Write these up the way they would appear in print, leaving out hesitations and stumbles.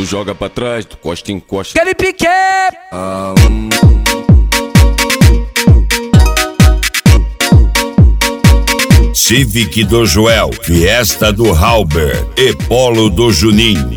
joga pra trás, tu costa, encosta. Aquele pique! Civic do Joel, Fiesta do Halber e Polo do Juninho.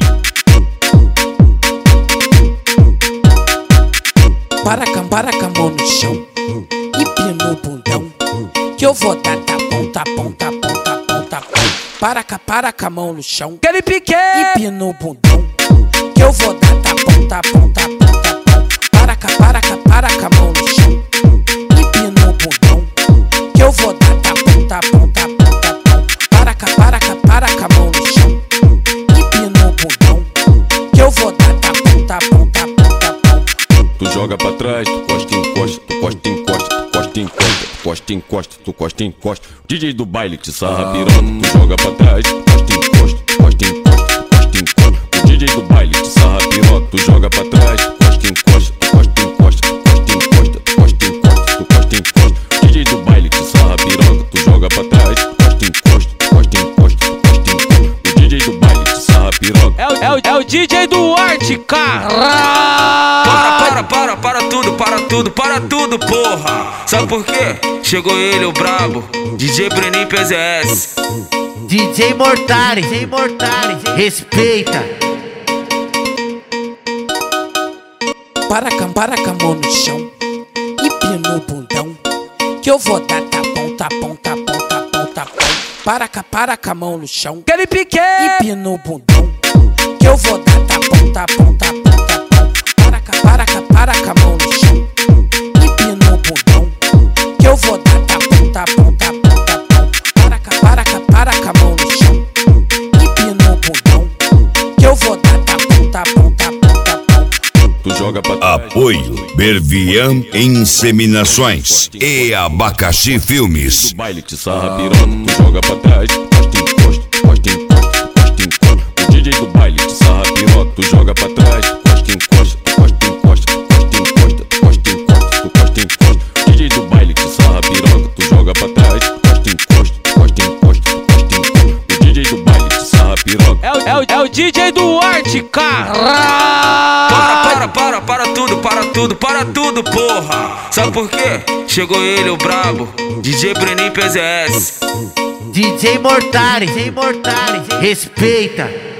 Para com a mão no chão e pino o bundão, que eu vou dar tapão, tapão, tapão, tapão, tapão. Para com a mão no chão, aquele pique! E pino o bundão, que eu vou dar tapão, tapão, tapão, tapão. Para com a mão no chão e pino o bundão, que eu vou dar tapão, tapão, tapão, tapão. Para com a mão no chão e pino o bundão, que eu vou dar tapão, tapão, tapão, tapão. Tu joga pra trás, tu costa, encosta, tu costa, encosta, tu costa, encosta, tu costa, encosta, tu costa, encosta. DJ do baile te sarra piroca, tu joga pra trás, tu costa, encosta, tu costa, encosta, tu costa, encosta. O DJ do baile te sarra piroca, tu joga pra trás, tu costa, encosta, tu costa, encosta, tu costa, encosta, tu costa, encosta, tu costa, encosta. O DJ do baile te sarra piroca, tu joga pra trás, tu costa, encosta, tu costa, encosta, tu costa, encosta. O DJ do baile te sarra piroca. É o DJ do Arte, caralho! Para tudo, porra! Sabe por quê? Chegou ele, o brabo, DJ Breninho PZS. DJ Mortari, respeita. Para com a mão no chão e pino o bundão, que eu vou dar tapão, tapão, tapão, tapão, tapão. Para com a mão no chão, aquele pique! E pino o bundão, que eu vou dar tapão, tapão, tapão, tapão. Para com a mão no chão e pino o bundão, que eu vou dar tapão, tapão, tapão, tapão. Para com a mão no chão e pino o bundão, que eu vou dar tapão, tapão, tapão, tapão. Tu joga pra trás. Apoio Bervian Inseminações e Abacaxi Filmes. Do baile te sarra piroca, tu joga pra trás, tu costa, encosta, tu costa, encosta, tu costa, encosta. O DJ do baile te sarra piroca, tu joga pra trás, tu costa, encosta, tu costa, encosta, tu costa, encosta, tu costa, encosta, tu costa, encosta. O DJ do baile te sarra piroca, tu joga pra trás, tu costa, encosta, tu costa, encosta, tu costa, encosta. O DJ do baile te sarra piroca. É o DJ do Arte, caralho! Para tudo, porra! Sabe por quê? Chegou ele, o brabo, DJ Breninho PZS. DJ Mortari, respeita.